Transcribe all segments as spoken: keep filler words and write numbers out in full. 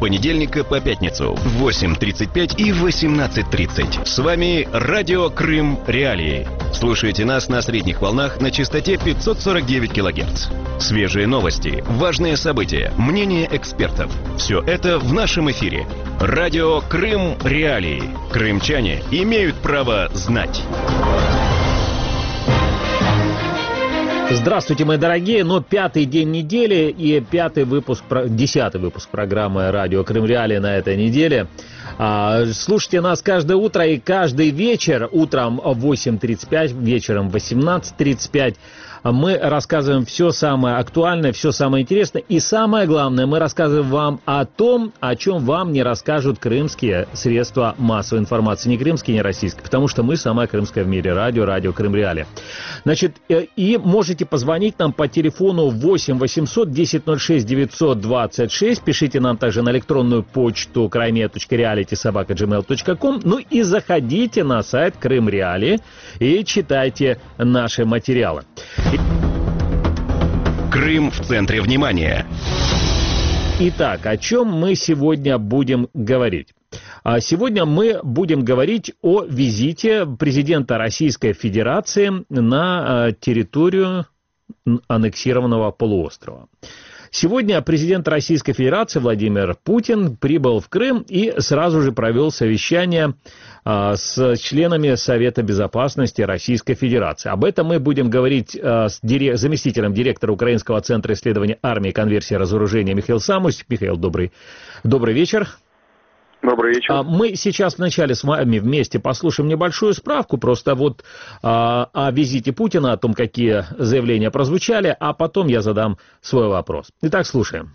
понедельника по пятницу в восемь тридцать пять и восемнадцать тридцать. С вами Радио Крым Реалии. Слушайте нас на средних волнах на частоте пятьсот сорок девять килогерц. Свежие новости, важные события, мнения экспертов. Все это в нашем эфире. Радио Крым Реалии. Крымчане имеют право знать. Здравствуйте, мои дорогие. Ну, пятый день недели и пятый выпуск, десятый выпуск программы «Радио Крым Реалии» на этой неделе. Слушайте нас каждое утро и каждый вечер. Утром в восемь тридцать пять, вечером в восемнадцать тридцать пять. Мы рассказываем все самое актуальное, все самое интересное. И самое главное, мы рассказываем вам о том, о чем вам не расскажут крымские средства массовой информации. Не крымские, не российские, потому что мы самое крымское в мире. Радио, Радио Крым Реалии. Значит, и можете позвонить нам по телефону восемь восемьсот десять ноль шесть девятьсот двадцать шесть. Пишите нам также на электронную почту крайме точка реалити собака джимейл точка ком. Ну и заходите на сайт Крым Реалии и читайте наши материалы. Крым в центре внимания. Итак, о чем мы сегодня будем говорить? Сегодня мы будем говорить о визите президента Российской Федерации на территорию аннексированного полуострова. Сегодня президент Российской Федерации Владимир Путин прибыл в Крым и сразу же провел совещание а, с членами Совета Безопасности Российской Федерации. Об этом мы будем говорить а, с дире... заместителем директора Украинского центра исследования армии, конверсии и разоружения Михаил Самусь. Михаил, добрый, добрый вечер. Добрый вечер. Мы сейчас вначале с вами вместе послушаем небольшую справку, просто вот а, о визите Путина, о том, какие заявления прозвучали, а потом я задам свой вопрос. Итак, слушаем.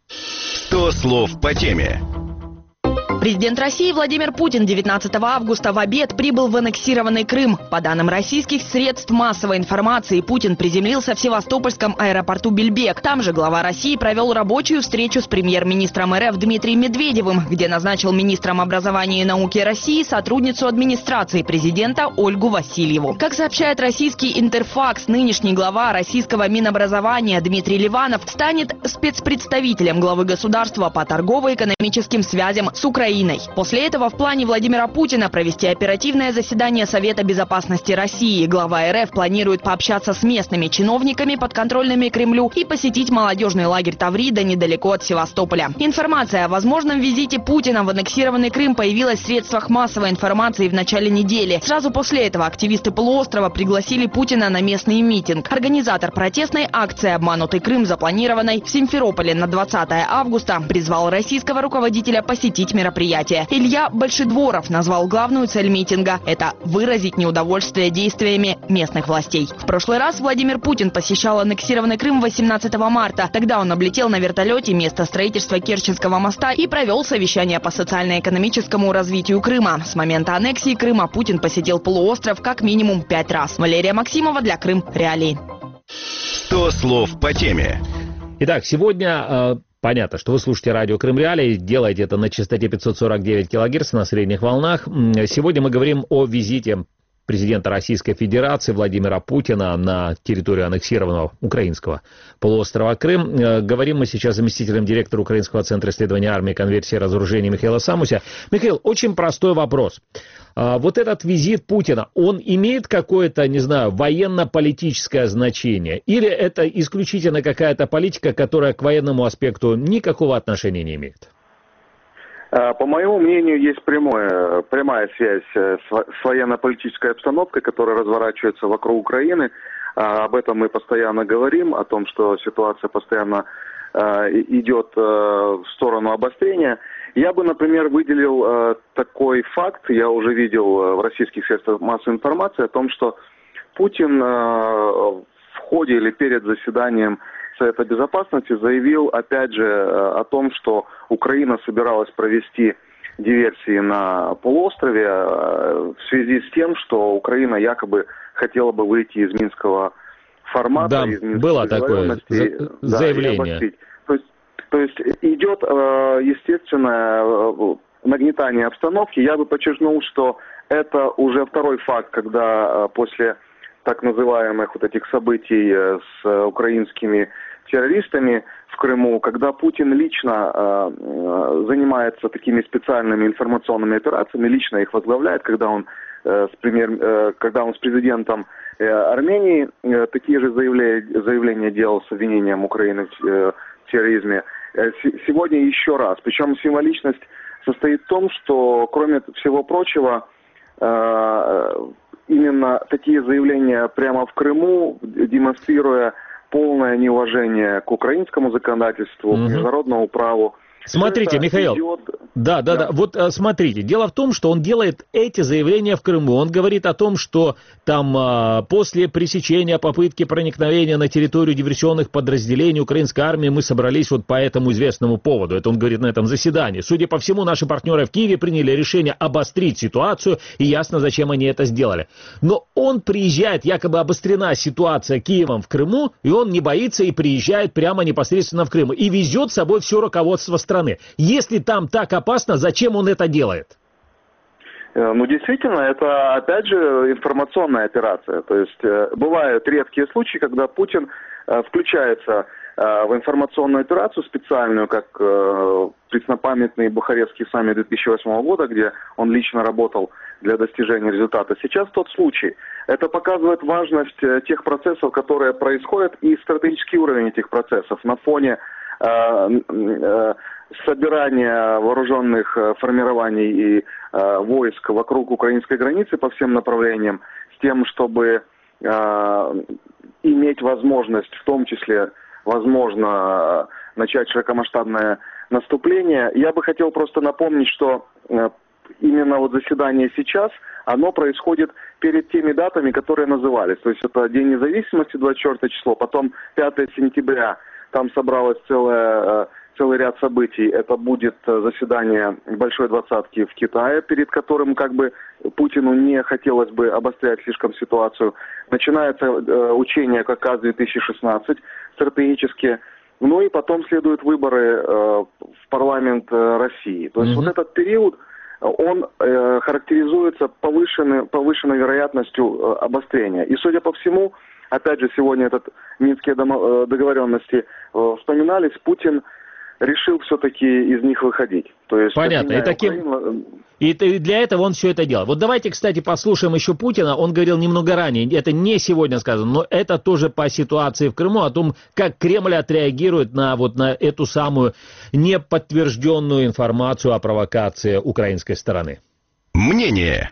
сто слов по теме. Президент России Владимир Путин девятнадцатого августа в обед прибыл в аннексированный Крым. По данным российских средств массовой информации, Путин приземлился в Севастопольском аэропорту Бельбек. Там же глава России провел рабочую встречу с премьер-министром РФ Дмитрием Медведевым, где назначил министром образования и науки России сотрудницу администрации президента Ольгу Васильеву. Как сообщает российский Интерфакс, нынешний глава российского Минобразования Дмитрий Ливанов станет спецпредставителем главы государства по торгово-экономическим связям с Украиной. После этого в плане Владимира Путина провести оперативное заседание Совета Безопасности России. Глава РФ планирует пообщаться с местными чиновниками, подконтрольными Кремлю, и посетить молодежный лагерь Таврида недалеко от Севастополя. Информация о возможном визите Путина в аннексированный Крым появилась в средствах массовой информации в начале недели. Сразу после этого активисты полуострова пригласили Путина на местный митинг. Организатор протестной акции «Обманутый Крым», запланированной в Симферополе на двадцатое августа, призвал российского руководителя посетить мероприятие. Илья Большедворов назвал главную цель митинга – это выразить неудовольствие действиями местных властей. В прошлый раз Владимир Путин посещал аннексированный Крым восемнадцатого марта. Тогда он облетел на вертолете место строительства Керченского моста и провел совещание по социально-экономическому развитию Крыма. С момента аннексии Крыма Путин посетил полуостров как минимум пять раз. Валерия Максимова для Крым Реалии. сто слов по теме. Итак, сегодня... Понятно, что вы слушаете радио Крым Реалии, делаете это на частоте пятьсот сорок девять килогерц на средних волнах. Сегодня мы говорим о визите президента Российской Федерации Владимира Путина на территорию аннексированного украинского полуострова Крым. Говорим мы сейчас с заместителем директора Украинского центра исследования армии, конверсии и разоружения Михаила Самуся. Михаил, очень простой вопрос. Вот этот визит Путина, он имеет какое-то, не знаю, военно-политическое значение? Или это исключительно какая-то политика, которая к военному аспекту никакого отношения не имеет? По моему мнению, есть прямое, прямая связь с военно-политической обстановкой, которая разворачивается вокруг Украины. Об этом мы постоянно говорим, о том, что ситуация постоянно идет в сторону обострения. Я бы, например, выделил такой факт, я уже видел в российских средствах массовой информации, о том, что Путин в ходе или перед заседанием Совета Безопасности заявил, опять же, о том, что Украина собиралась провести диверсии на полуострове в связи с тем, что Украина якобы хотела бы выйти из Минского формата. Да, из Минской было такое за- да, заявление. То есть, то есть идет, естественное нагнетание обстановки. Я бы подчеркнул, что это уже второй факт, когда после так называемых вот этих событий с украинскими террористами в Крыму, когда Путин лично э, занимается такими специальными информационными операциями, лично их возглавляет, когда он, э, с, премьер, э, когда он с президентом э, Армении э, такие же заявления, заявления делал с обвинением Украины в, э, в терроризме. Э, с, сегодня еще раз. Причем символичность состоит в том, что, кроме всего прочего, э, именно такие заявления прямо в Крыму, демонстрируя полное неуважение к украинскому законодательству, угу. к международному праву. Смотрите, Михаил, идет... да, да, да, да, вот смотрите, дело в том, что он делает эти заявления в Крыму, он говорит о том, что там а, после пресечения попытки проникновения на территорию диверсионных подразделений украинской армии мы собрались вот по этому известному поводу, это он говорит на этом заседании. Судя по всему, наши партнеры в Киеве приняли решение обострить ситуацию, и ясно, зачем они это сделали. Но он приезжает, якобы обострена ситуация Киевом в Крыму, и он не боится и приезжает прямо непосредственно в Крым, и везет с собой все руководство страны. Если там так опасно, зачем он это делает? Ну, действительно, это, опять же, информационная операция. То есть, бывают редкие случаи, когда Путин включается в информационную операцию специальную, как преснопамятный Бухарестский саммит две тысячи восьмого года, где он лично работал для достижения результата. Сейчас тот случай. Это показывает важность тех процессов, которые происходят, и стратегический уровень этих процессов на фоне собирания вооруженных формирований и э, войск вокруг украинской границы по всем направлениям, с тем, чтобы э, иметь возможность, в том числе, возможно, начать широкомасштабное наступление. Я бы хотел просто напомнить, что э, именно вот заседание сейчас, оно происходит перед теми датами, которые назывались. То есть это День независимости, двадцать четвёртое число, потом пятое сентября, там собралась целая... целый ряд событий. Это будет заседание Большой Двадцатки в Китае, перед которым как бы Путину не хотелось бы обострять слишком ситуацию. Начинается э, учение ККАС две тысячи шестнадцать стратегически. Ну и потом следуют выборы э, в парламент э, России. То есть mm-hmm. вот этот период, он э, характеризуется повышенной, повышенной вероятностью э, обострения. И судя по всему, опять же, сегодня этот минские договоренности э, вспоминались, Путин решил все-таки из них выходить. То есть, понятно. И, таким... Украину... и для этого он все это делал. Вот давайте, кстати, послушаем еще Путина. Он говорил немного ранее, это не сегодня сказано, но это тоже по ситуации в Крыму, о том, как Кремль отреагирует на, вот, на эту самую неподтвержденную информацию о провокации украинской стороны. Мнение.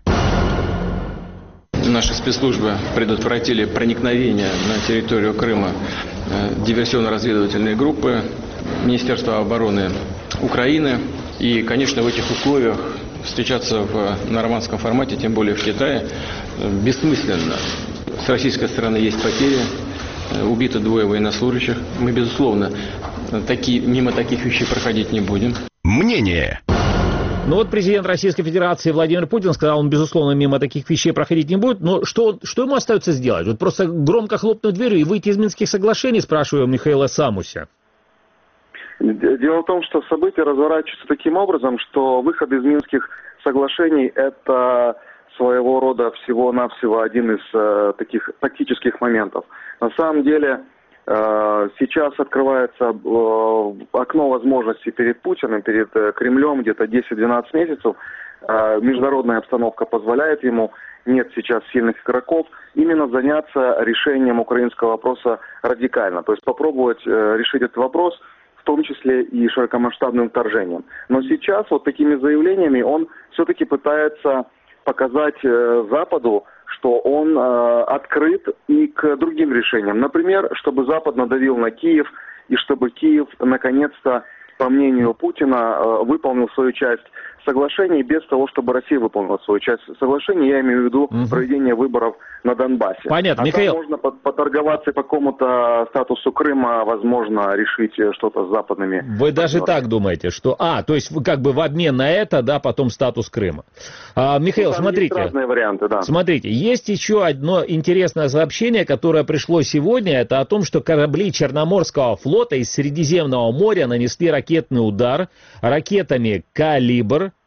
Наши спецслужбы предотвратили проникновение на территорию Крыма диверсионно-разведывательной группы Министерства обороны Украины. И, конечно, в этих условиях встречаться в нормандском формате, тем более в Китае, бессмысленно. С российской стороны есть потери, убито двое военнослужащих. Мы, безусловно, такие, мимо таких вещей проходить не будем. Мнение. Ну вот президент Российской Федерации Владимир Путин сказал, он, безусловно, мимо таких вещей проходить не будет. Но что, что ему остается сделать? Вот просто громко хлопнуть дверью и выйти из Минских соглашений, спрашиваю Михаила Самуся. Дело в том, что события разворачиваются таким образом, что выход из Минских соглашений – это своего рода всего-навсего один из э, таких тактических моментов. На самом деле э, сейчас открывается э, окно возможностей перед Путиным, перед э, Кремлем, где-то десять-двенадцать месяцев. Э, международная обстановка позволяет ему, нет сейчас сильных игроков, именно заняться решением украинского вопроса радикально. То есть попробовать э, решить этот вопрос, в том числе и широкомасштабным вторжением. Но сейчас вот такими заявлениями он все-таки пытается показать э, Западу, что он э, открыт и к другим решениям. Например, чтобы Запад надавил на Киев, и чтобы Киев наконец-то, по мнению Путина, э, выполнил свою часть соглашений без того, чтобы Россия выполнила свою часть соглашений. Я имею в виду угу. проведение выборов на Донбассе. Понятно, а Михаил. Там можно поторговаться по какому-то статусу Крыма, возможно, решить что-то с западными. Вы даже так думаете, что... А, то есть как бы в обмен на это, да, потом статус Крыма. А, Михаил, ну, смотрите. Есть разные варианты, да. Смотрите, есть еще одно интересное сообщение, которое пришло сегодня. Это о том, что корабли Черноморского флота из Средиземного моря нанесли ракетный удар ракетами «Калибр»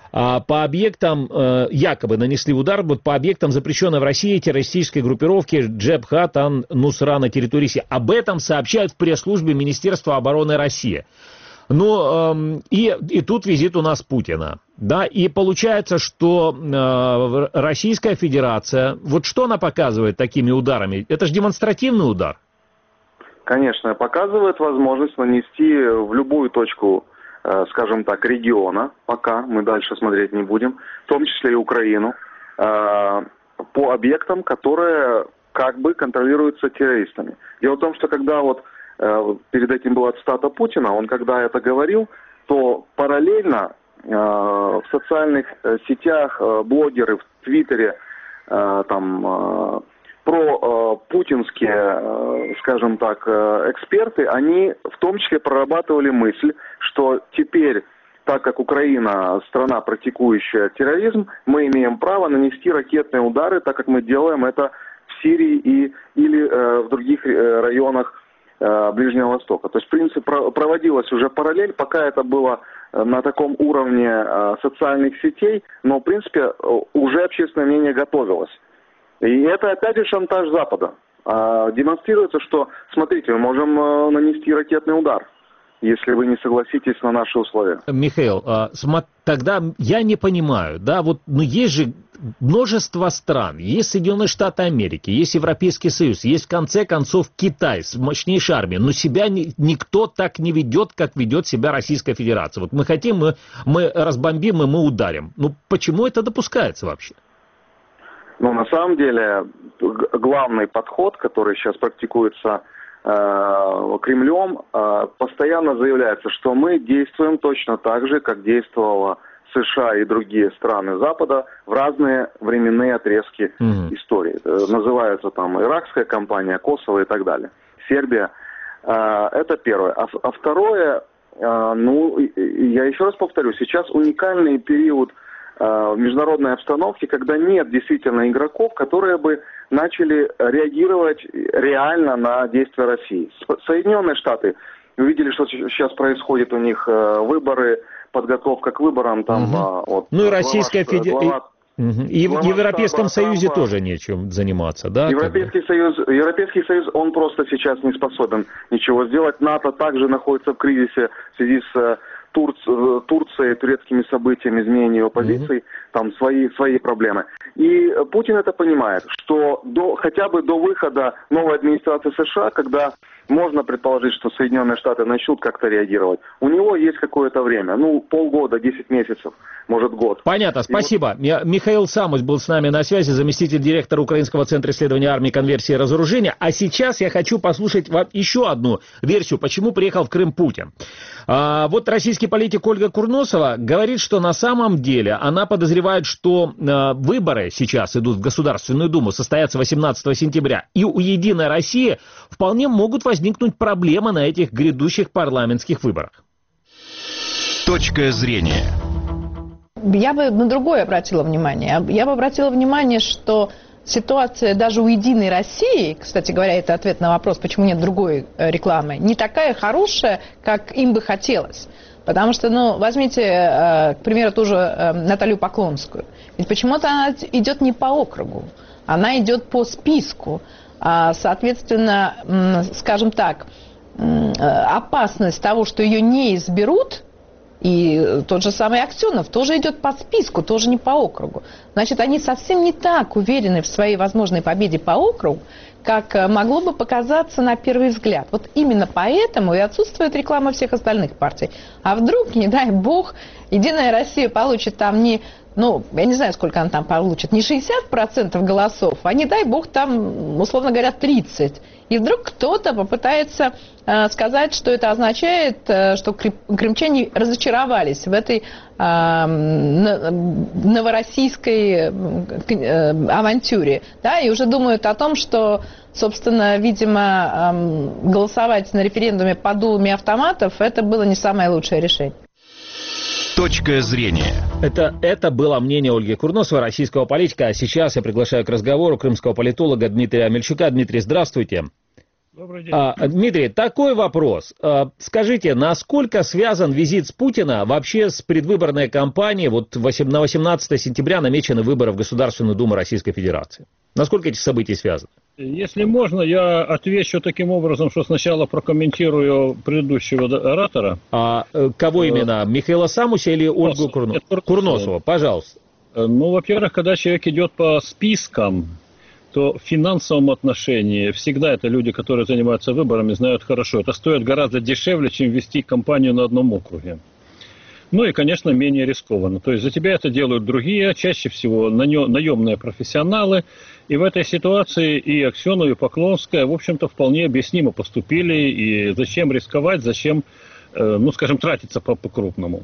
по объектам, якобы нанесли удар вот по объектам запрещенной в России террористической группировки Джебхат ан-Нусра на территории Сирии. Об этом сообщают в пресс-службе Министерства обороны России. Ну, и, и тут визит у нас Путина. Да, и получается, что э, Российская Федерация, вот что она показывает такими ударами? Это же демонстративный удар. Конечно, показывает возможность нанести в любую точку, э, скажем так, региона, пока мы дальше смотреть не будем, в том числе и Украину, э, по объектам, которые как бы контролируются террористами. Дело в том, что когда вот э, перед этим была цитата Путина, он когда это говорил, то параллельно э, в социальных э, сетях э, блогеры, в Твиттере, э, там... Э, про э, путинские, э, скажем так, э, эксперты, они в том числе прорабатывали мысль, что теперь, так как Украина страна, практикующая терроризм, мы имеем право нанести ракетные удары, так как мы делаем это в Сирии и, или э, в других э, районах э, Ближнего Востока. То есть, в принципе, про, проводилась уже параллель, пока это было на таком уровне э, социальных сетей, но, в принципе, уже общественное мнение готовилось. И это опять же шантаж Запада. А, демонстрируется, что, смотрите, мы можем а, нанести ракетный удар, если вы не согласитесь на наши условия. Михаил, а, тогда я не понимаю, да, вот, ну есть же множество стран, есть Соединенные Штаты Америки, есть Европейский Союз, есть в конце концов Китай с мощнейшей армией, но себя ни, никто так не ведет, как ведет себя Российская Федерация. Вот мы хотим, мы, мы разбомбим и мы ударим. Ну почему это допускается вообще? Ну, на самом деле, главный подход, который сейчас практикуется э, Кремлем, э, постоянно заявляется, что мы действуем точно так же, как действовала США и другие страны Запада в разные временные отрезки mm-hmm. истории. Называются там иракская кампания, Косово и так далее. Сербия. Э, это первое. А, а второе, э, ну, я еще раз повторю, сейчас уникальный период в международной обстановке, когда нет действительно игроков, которые бы начали реагировать реально на действия России. Соединенные Штаты, вы видели, что сейчас происходит у них выборы, подготовка к выборам. Там, угу. вот, ну и Российская Федерация. Угу. И в Европейском Союзе Трампа, тоже нечем заниматься, да? Европейский Союз, Европейский Союз, он просто сейчас не способен ничего сделать. НАТО также находится в кризисе в связи с Турц, Турцией, турецкими событиями, изменением его позиций, mm-hmm. там свои, свои проблемы. И Путин это понимает, что до, хотя бы до выхода новой администрации США, когда можно предположить, что Соединенные Штаты начнут как-то реагировать, у него есть какое-то время, ну, полгода, десять месяцев, может, год. Понятно, спасибо. Вот... Михаил Самусь был с нами на связи, заместитель директора Украинского центра исследования армии, конверсии и разоружения. А сейчас я хочу послушать еще одну версию, почему приехал в Крым Путин. А, вот российский политик Ольга Курносова говорит, что на самом деле она подозревает, что а, выборы сейчас идут в Государственную Думу, состоятся восемнадцатого сентября, и у «Единой России» вполне могут возникнуть проблемы на этих грядущих парламентских выборах. Точка зрения. Я бы на другое обратила внимание. Я бы обратила внимание, что ситуация даже у «Единой России», кстати говоря, это ответ на вопрос, почему нет другой рекламы, не такая хорошая, как им бы хотелось. Потому что, ну, возьмите, к примеру, ту же Наталью Поклонскую. Ведь почему-то она идет не по округу, она идет по списку. Соответственно, скажем так, опасность того, что ее не изберут, и тот же самый Аксенов тоже идет по списку, тоже не по округу. Значит, они совсем не так уверены в своей возможной победе по округу, как могло бы показаться на первый взгляд. Вот именно поэтому и отсутствует реклама всех остальных партий. А вдруг, не дай бог, «Единая Россия» получит там не, ну, я не знаю, сколько она там получит, не шестьдесят процентов голосов, а не дай бог там, условно говоря, тридцать процентов. И вдруг кто-то попытается э, сказать, что это означает, э, что крымчане разочаровались в этой э, новороссийской э, авантюре. Да, и уже думают о том, что, собственно, видимо, э, голосовать на референдуме под дулами автоматов – это было не самое лучшее решение. Точка зрения. Это, это было мнение Ольги Курносовой, российского политика. А сейчас я приглашаю к разговору крымского политолога Дмитрия Амельчука. Дмитрий, здравствуйте. Добрый день. А, Дмитрий, такой вопрос. А, скажите, насколько связан визит с Путина вообще с предвыборной кампанией? Вот на восемнадцатое сентября намечены выборы в Государственную Думу Российской Федерации. Насколько эти события связаны? Если можно, я отвечу таким образом, что сначала прокомментирую предыдущего оратора. А кого именно? Михаила Самуся или Ольгу Курно... Курносову? Пожалуйста. Ну, во-первых, когда человек идет по спискам, то в финансовом отношении всегда это люди, которые занимаются выборами, знают хорошо. Это стоит гораздо дешевле, чем вести кампанию на одном округе. Ну и, конечно, менее рискованно. То есть за тебя это делают другие, чаще всего наемные профессионалы. И в этой ситуации и Аксенов, и Поклонская, в общем-то, вполне объяснимо поступили. И зачем рисковать, зачем, ну, скажем, тратиться по-крупному.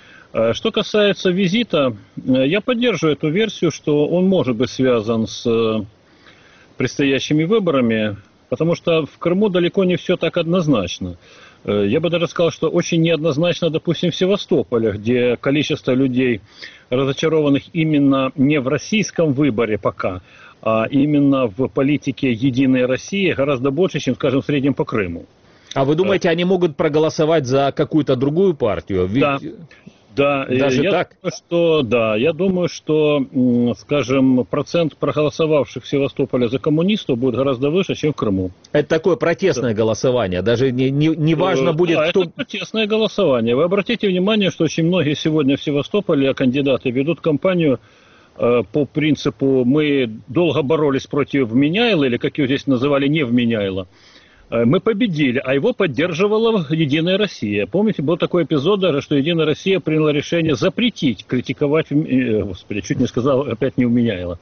Что касается визита, я поддерживаю эту версию, что он может быть связан с предстоящими выборами, потому что в Крыму далеко не все так однозначно. Я бы даже сказал, что очень неоднозначно, допустим, в Севастополе, где количество людей, разочарованных именно не в российском выборе пока, а именно в политике «Единой России» гораздо больше, чем, скажем, в среднем по Крыму. А вы думаете, они могут проголосовать за какую-то другую партию? Ведь... Да. Да, Даже я так? думаю, что, да, я думаю, что, скажем, процент проголосовавших в Севастополе за коммунистов будет гораздо выше, чем в Крыму. Это такое протестное да. голосование, даже не, не, не важно будет, да, кто... это протестное голосование. Вы обратите внимание, что очень многие сегодня в Севастополе кандидаты ведут кампанию э, по принципу «мы долго боролись против Меняйла», или как его здесь называли, не Меняйла. Мы победили, а его поддерживала «Единая Россия». Помните, был такой эпизод даже, что «Единая Россия» приняла решение запретить критиковать, господи, чуть не сказал, опять не Меняйла,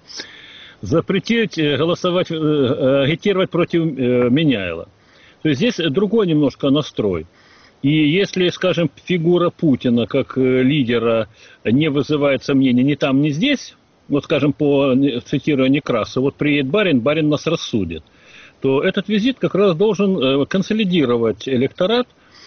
запретить голосовать, агитировать против Меняйла. То есть здесь другой немножко настрой. И если, скажем, фигура Путина как лидера не вызывает сомнений ни там, ни здесь, вот, скажем, по цитирую Некрасова, вот приедет барин, барин нас рассудит, то этот визит как раз должен консолидировать электорат,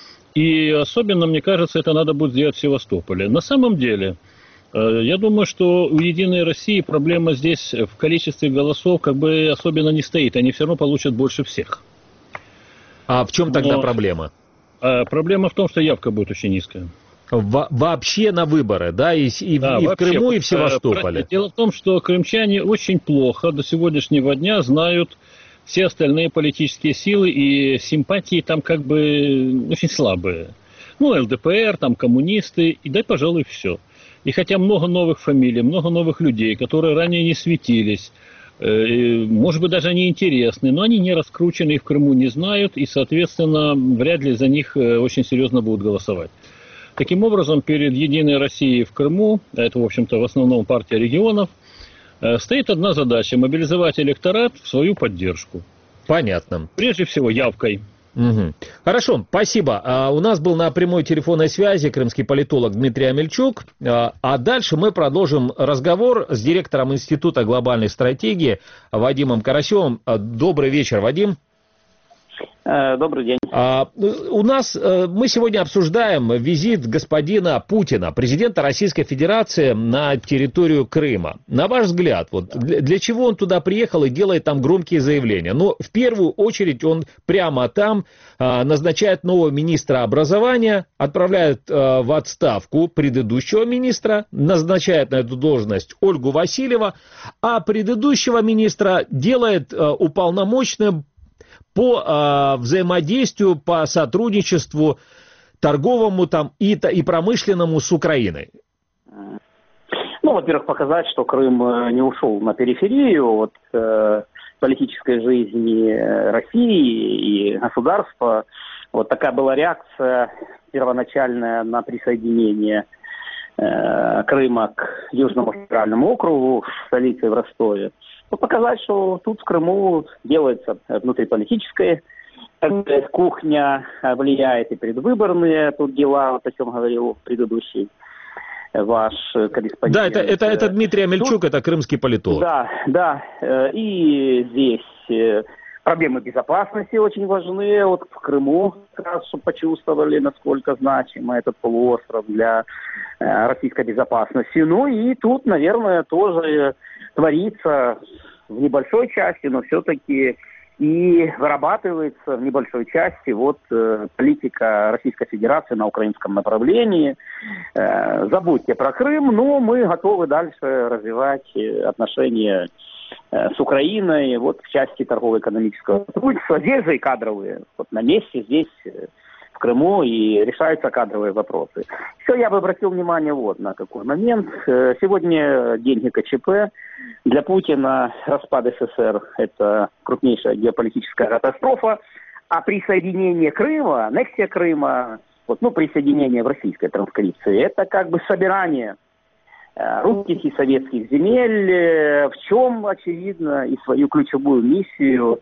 и особенно, мне кажется, это надо будет сделать в Севастополе. На самом деле, я думаю, что у «Единой России» проблема здесь в количестве голосов как бы особенно не стоит, они все равно получат больше всех. А в чем тогда Но проблема? Проблема в том, что явка будет очень низкая. Во- вообще на выборы, да, и, и, да, и вообще, в Крыму, и в Севастополе. Дело в том, что крымчане очень плохо до сегодняшнего дня знают все остальные политические силы, и симпатии там как бы очень слабые. Ну, эл дэ пэ эр, там коммунисты, и дай, пожалуй, все. И хотя много новых фамилий, много новых людей, которые ранее не светились, э, может быть, даже они интересны, но они не раскручены, их в Крыму не знают, и, соответственно, вряд ли за них очень серьезно будут голосовать. Таким образом, перед «Единой Россией» в Крыму, а это, в общем-то, в основном партия регионов, стоит одна задача – мобилизовать электорат в свою поддержку. Понятно. Прежде всего, явкой. Угу. Хорошо, спасибо. А, у нас был на прямой телефонной связи крымский политолог Дмитрий Амельчук. А, а дальше мы продолжим разговор с директором Института глобальной стратегии Вадимом Карасевым. Добрый вечер, Вадим. Добрый день. А, у нас, мы сегодня обсуждаем визит господина Путина, президента Российской Федерации, на территорию Крыма. На ваш взгляд, вот, для, для чего он туда приехал и делает там громкие заявления? Ну, в первую очередь он прямо там а, назначает нового министра образования, отправляет а, в отставку предыдущего министра, назначает на эту должность Ольгу Васильева, а предыдущего министра делает а, уполномоченным по э, взаимодействию, по сотрудничеству торговому там, и, и промышленному с Украиной? Ну, во-первых, показать, что Крым не ушел на периферию от э, политической жизни России и государства. Вот такая была реакция первоначальная на присоединение э, Крыма к Южному федеральному округу, столице в Ростове. Показать, что тут в Крыму делается внутриполитическая кухня, влияет и предвыборные тут дела, вот о чем говорил предыдущий ваш корреспондент. Да, это, это, это Дмитрий Амельчук, тут, это крымский политолог. Да, да, и здесь проблемы безопасности очень важны. Вот в Крыму как раз почувствовали, насколько значим этот полуостров для российской безопасности. Ну и тут, наверное, тоже творится в небольшой части, но все-таки и вырабатывается в небольшой части вот э, политика Российской Федерации на украинском направлении. Э, забудьте про Крым, но мы готовы дальше развивать отношения э, с Украиной вот в части торгово-экономического сотрудничества. Здесь же и кадровые. Вот на месте здесь, э, в Крыму, и решаются кадровые вопросы. Еще я бы обратил внимание вот на какой момент. Э, сегодня деньги КЧП. Для Путина распад СССР – это крупнейшая геополитическая катастрофа, а присоединение Крыма, аннексия Крыма, вот, ну, присоединение в российской транскрипции – это как бы собирание э, русских и советских земель, э, в чем, очевидно, и свою ключевую миссию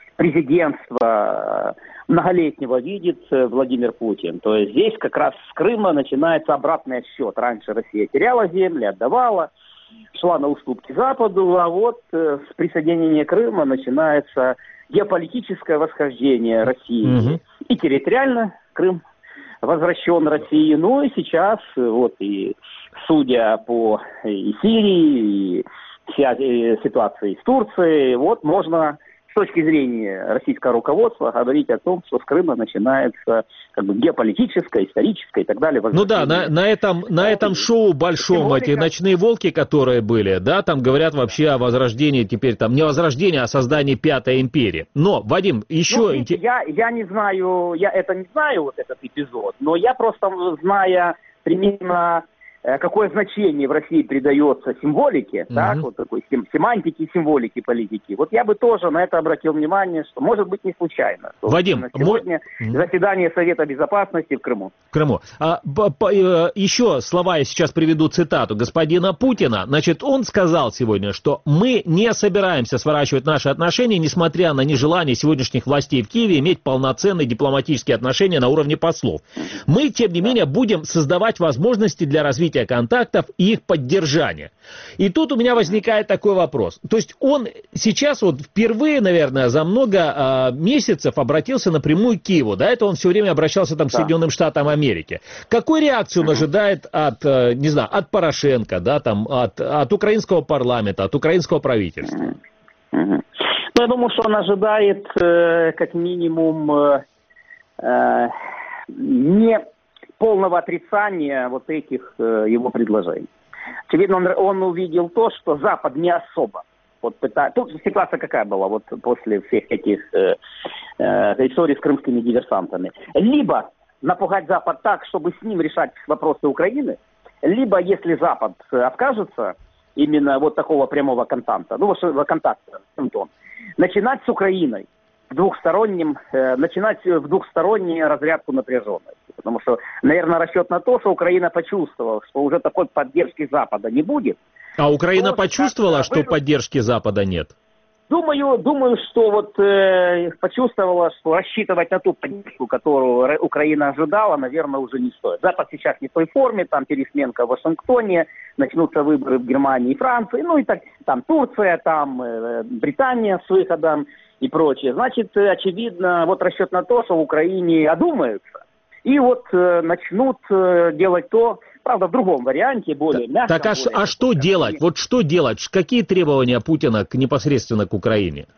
президентства многолетнего видит Владимир Путин. То есть здесь как раз с Крыма начинается обратный отсчет. Раньше Россия теряла земли, отдавала, шла на уступки Западу, а вот э, с присоединения Крыма начинается геополитическое восхождение России. Угу. И территориально Крым возвращен России. Ну и сейчас, вот и судя по и Сирии, и ситуации с Турцией, вот можно с точки зрения российского руководства говорить о том, что с Крыма начинается как бы геополитическое, историческое и так далее. Ну да, на, на этом, на этом шоу большом, эти ночные волки, которые были, да, там говорят вообще о возрождении, теперь там не возрождении, а о создании Пятой империи. Но, Вадим, еще... Ну, видите, я, я не знаю, я это не знаю, вот этот эпизод, но я просто, зная примерно... какое значение в России придается символике, mm-hmm. так, вот такой сем- семантике, символике политики. Вот я бы тоже на это обратил внимание, что может быть не случайно. Вадим, сегодня мой... заседание Совета Безопасности в Крыму. В Крыму. А, по, по, еще слова я сейчас приведу цитату господина Путина. Значит, он сказал сегодня, что мы не собираемся сворачивать наши отношения, несмотря на нежелание сегодняшних властей в Киеве иметь полноценные дипломатические отношения на уровне послов. Мы, тем не менее, будем создавать возможности для развития контактов и их поддержания. И тут у меня возникает такой вопрос. То есть он сейчас вот впервые, наверное, за много э, месяцев обратился напрямую к Киеву. До этого он все время обращался там, к да. Соединенным Штатам Америки. Какую реакцию он ожидает от, э, не знаю, от Порошенко, да, там, от, от украинского парламента, от украинского правительства? Ну, я думаю, что он ожидает э, как минимум э, э, не... полного отрицания вот этих э, его предложений. Очевидно, он, он увидел то, что Запад не особо. Вот пытает... Тут ситуация какая была вот после всех этих э, э, историй с крымскими диверсантами. Либо напугать Запад так, чтобы с ним решать вопросы Украины, либо, если Запад откажется именно вот такого прямого контакта, ну, контакта, начинать с Украиной. В двухстороннем, э, начинать в двухстороннюю разрядку напряженности. Потому что, наверное, расчет на то, что Украина почувствовала, что уже такой поддержки Запада не будет. А Украина почувствовала, что вы... поддержки Запада нет? Думаю, думаю, что вот э, почувствовала, что рассчитывать на ту поддержку, которую Украина ожидала, наверное, уже не стоит. Запад сейчас не в той форме, там пересменка в Вашингтоне, начнутся выборы в Германии и Франции, ну и так, там Турция, там э, Британия с выходом и прочее. Значит, очевидно, вот расчет на то, что в Украине одумаются и вот э, начнут э, делать то, правда, в другом варианте, более мягком. Так а, более, а что делать? Вот что делать? Какие требования Путина к, непосредственно к Украине?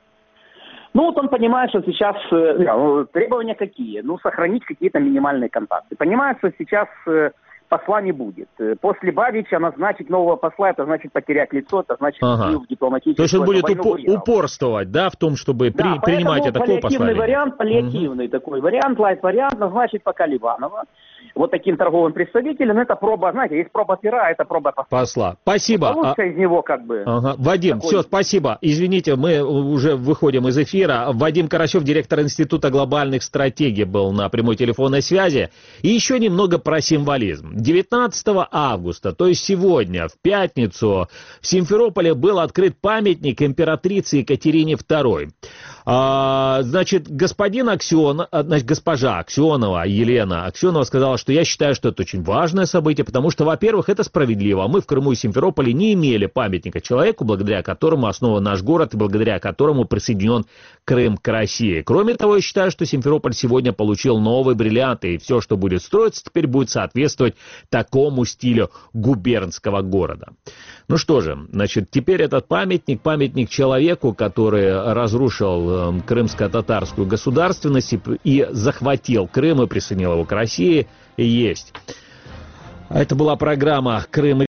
Ну, вот он понимает, что сейчас... Э, требования какие? Ну, сохранить какие-то минимальные контакты. Понимает, что сейчас... Э, посла не будет. После Бабича назначить нового посла, это значит потерять лицо, это значит ага. в дипломатическую То есть он будет упо- упорствовать, да, в том, чтобы да, при- принимать такого посла? Паллиативный вариант, паллиативный угу. такой вариант, лайт-вариант, назначить пока Ливанова. Вот таким торговым представителем, это проба, знаете, есть проба пера, это проба посла. Посла. Спасибо. Получится а... из него как бы... Ага. Вадим, такой... все, спасибо. Извините, мы уже выходим из эфира. Вадим Карасев, директор Института глобальных стратегий, был на прямой телефонной связи. И еще немного про символизм. девятнадцатого августа, то есть сегодня, в пятницу, в Симферополе был открыт памятник императрице Екатерине второй. А, значит, господин Аксион, значит, госпожа Аксенова, Елена Аксенова сказала, сказал, что я считаю, что это очень важное событие, потому что, во-первых, это справедливо. Мы в Крыму и Симферополе не имели памятника человеку, благодаря которому основан наш город и благодаря которому присоединен Крым к России. Кроме того, я считаю, что Симферополь сегодня получил новые бриллианты, и все, что будет строиться, теперь будет соответствовать такому стилю губернского города. Ну что же, значит, теперь этот памятник, памятник человеку, который разрушил э, крымско-татарскую государственность и, и захватил Крым и присоединил его к России, есть. Это была программа «Крым